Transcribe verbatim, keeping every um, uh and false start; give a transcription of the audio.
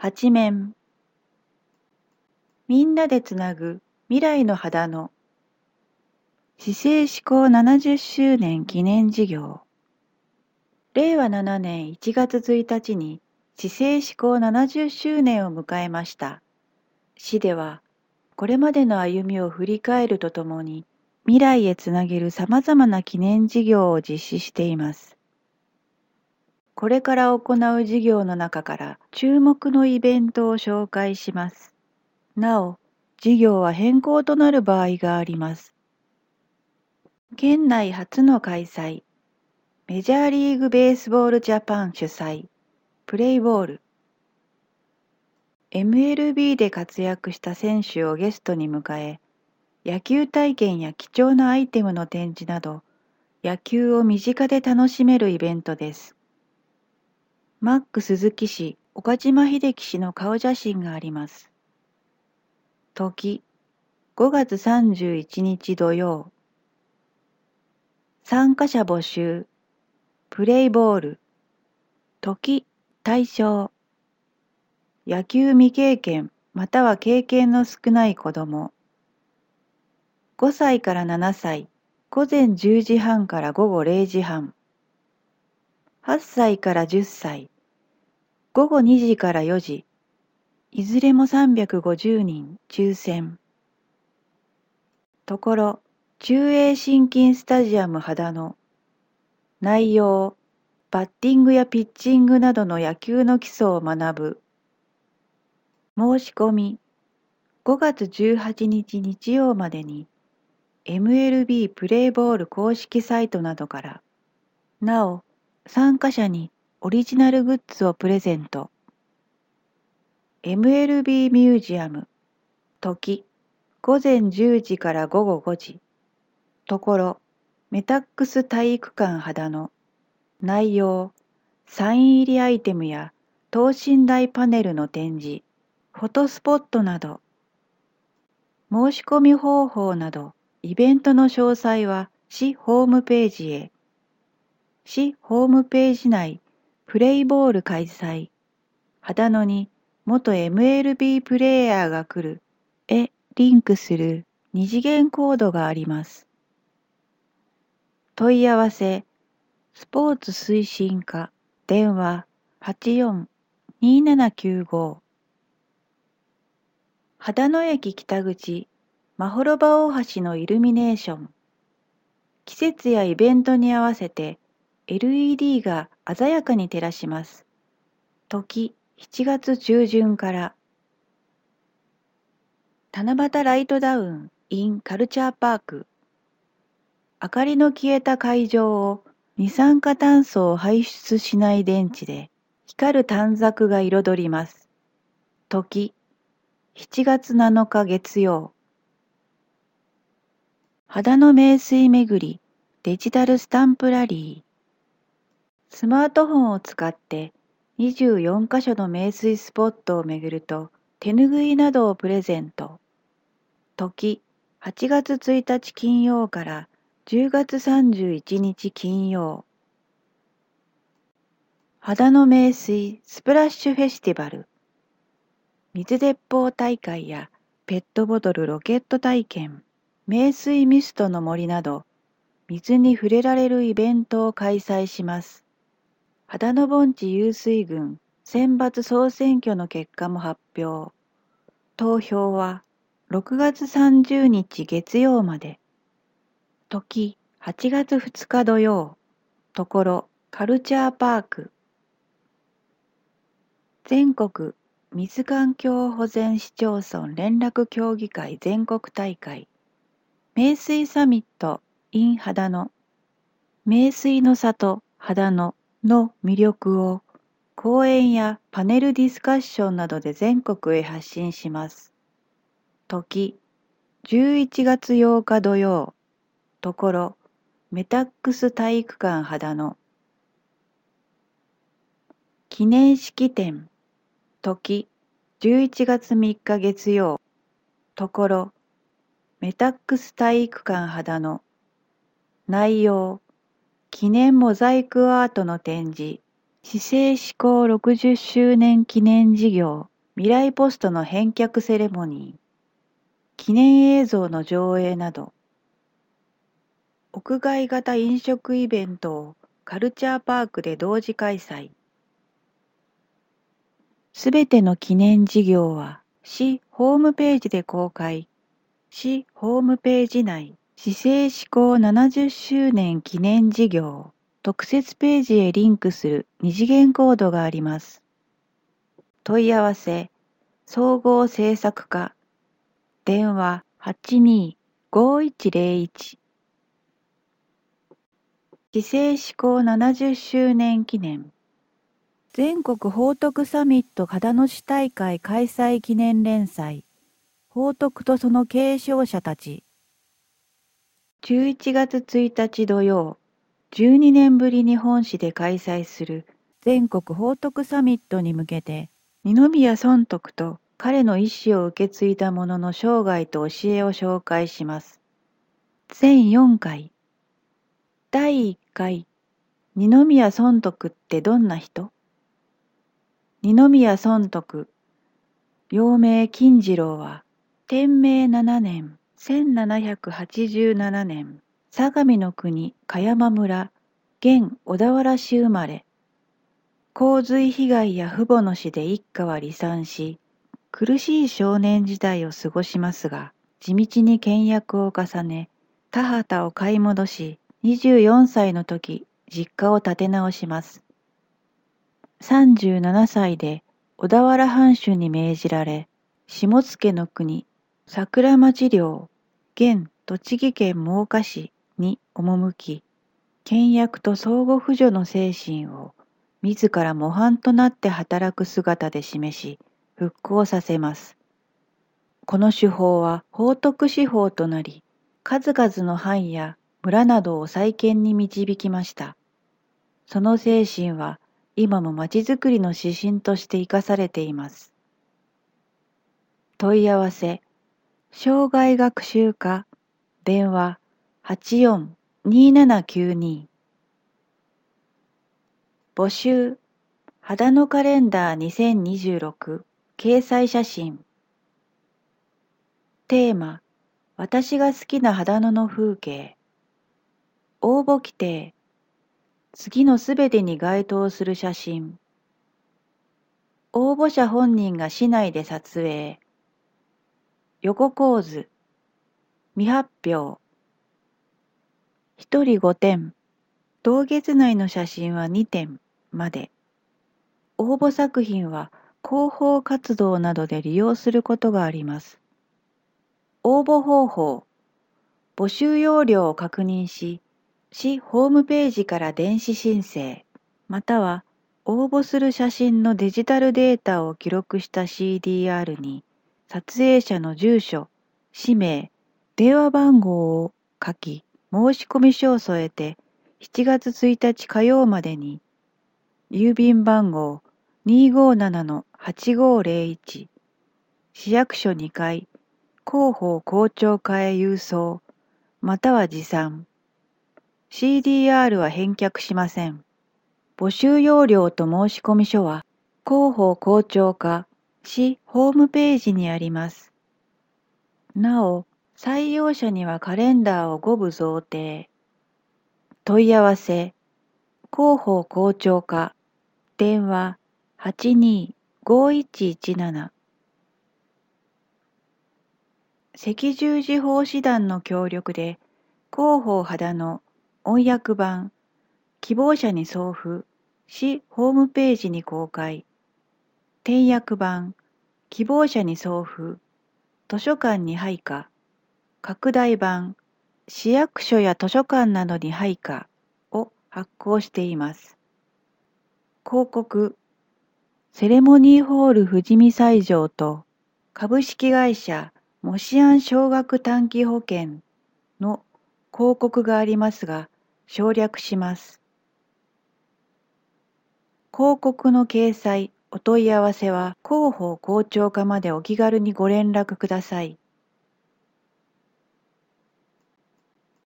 八面。みんなでつなぐ未来の秦野。市政施行ななじゅっしゅうねん記念事業。れいわななねんいちがつついたちに市政施行ななじゅっしゅうねんを迎えました。市ではこれまでの歩みを振り返るとともに未来へつなげるさまざまな記念事業を実施しています。これから行う事業の中から注目のイベントを紹介します。なお、事業は変更となる場合があります。県内初の開催、メジャーリーグベースボールジャパン主催、プレイボール。エムエルビー で活躍した選手をゲストに迎え、野球体験や貴重なアイテムの展示など、野球を身近で楽しめるイベントです。マック鈴木氏、岡島秀樹氏の顔写真があります。時、ごがつさんじゅういちにち土曜。参加者募集、プレイボール、時、対象、野球未経験または経験の少ない子ども、ごさいからななさい、ごぜんじゅうじはんからごごれいじはん、はっさいからじゅっさい、ごごにじからよじ、いずれもさんびゃくごじゅうにん抽選。ところ、中英新金スタジアム秦野。内容、バッティングやピッチングなどの野球の基礎を学ぶ。申し込み、ごがつじゅうはちにち日曜までに エムエルビー プレイボール公式サイトなどから。なお、参加者にオリジナルグッズをプレゼント。エムエルビー ミュージアム。時、ごぜんじゅうじからごごごじ。ところ、メタックス体育館秦野。内容、サイン入りアイテムや等身大パネルの展示、フォトスポットなど。申し込み方法など、イベントの詳細は市ホームページへ。市ホームページ内、プレイボール開催。秦野に元 エムエルビー プレイヤーが来るへリンクする二次元コードがあります。問い合わせ、スポーツ推進課、電話はちよん にーななきゅうご。秦野駅北口、まほろば大橋のイルミネーション。季節やイベントに合わせて エルイーディー が鮮やかに照らします。時、しちがつちゅうじゅんから。七夕ライトダウン in カルチャーパーク。明かりの消えた会場を二酸化炭素を排出しない電池で光る短冊が彩ります。時、しちがつなのか月曜。秦野名水めぐりデジタルスタンプラリー。スマートフォンを使ってにじゅうよんかしょの名水スポットを巡ると手ぬぐいなどをプレゼント。時、はちがつついたち金曜からじゅうがつさんじゅういちにち金曜。秦野名水スプラッシュフェスティバル。水鉄砲大会やペットボトルロケット体験、名水ミストの森など、水に触れられるイベントを開催します。秦野盆地湧水群選抜総選挙の結果も発表。投票はろくがつさんじゅうにち月曜まで。時、はちがつふつか土曜。ところ、カルチャーパーク。全国水環境保全市町村連絡協議会全国大会。名水サミット in 秦野。名水の里秦野の魅力を講演やパネルディスカッションなどで全国へ発信します。時、じゅういちがつようか土曜。ところ、メタックス体育館秦野。記念式典。時、じゅういちがつみっか月曜。ところ、メタックス体育館秦野。内容、記念モザイクアートの展示。市政施行ろくじゅっしゅうねん記念事業。 未来ポストの返却セレモニー、記念映像の上映など、屋外型飲食イベントをカルチャーパークで同時開催。すべての記念事業は市ホームページで公開。市ホームページ内、市政施行ななじゅっしゅうねん記念事業、特設ページへリンクする二次元コードがあります。問い合わせ、総合制作課、電話はちにーごーいちゼロいち。市政施行ななじゅっしゅうねん記念。全国宝徳サミット秦野市大会開催記念連載。宝徳とその継承者たち。じゅういちがつついたち土曜、じゅうにねんぶりに本市で開催する全国宝徳サミットに向けて、二宮尊徳と彼の意思を受け継いだ者の生涯と教えを紹介します。全よんかい。だいいっかい、二宮尊徳ってどんな人？二宮尊徳、幼名金次郎は、天明ななねん、せんななひゃくはちじゅうななねん、相模の国香山村、現小田原市生まれ。洪水被害や父母の死で一家は離散し、苦しい少年時代を過ごしますが、地道に倹約を重ね、田畑を買い戻し、にじゅうよんさいの時、実家を建て直します。さんじゅうななさいで小田原藩主に命じられ、下野の国、桜町領、現栃木県真岡市に赴き、倹約と相互扶助の精神を自ら模範となって働く姿で示し、復興させます。この手法は宝徳司法となり、数々の藩や村などを再建に導きました。その精神は今もまちづくりの指針として生かされています。問い合わせ、生涯学習課、電話はちよんにーななきゅうに。募集、秦野カレンダーにせんにじゅうろく、掲載写真。テーマ、私が好きな秦野の風景。応募規定、次のすべてに該当する写真。応募者本人が市内で撮影。横構図、未発表。ひとりごてん、同月内の写真はにてんまで。応募作品は広報活動などで利用することがあります。応募方法、募集要領を確認し、市ホームページから電子申請、または応募する写真のデジタルデータを記録した シーディーアール に撮影者の住所、氏名、電話番号を書き、申込書を添えてしちがつついたち火曜までに郵便番号 にーごーななのはちごーぜろいち 市役所にかい広報広聴課へ郵送または持参 シーディーアール は返却しません。募集要領と申込書は広報広聴課市ホームページにあります。なお、採用者にはカレンダーをごぶ贈呈。問い合わせ、広報広聴課、電話はちにーごーいちいちなな。赤十字奉仕団の協力で、広報秦野音訳版、希望者に送付、市ホームページに公開。点訳版、希望者に送付、図書館に配下。拡大版、市役所や図書館などに配下を発行しています。広告、セレモニーホール富士見西条と株式会社モシアン少額短期保険の広告がありますが、省略します。広告の掲載、お問い合わせは広報広聴課までお気軽にご連絡ください。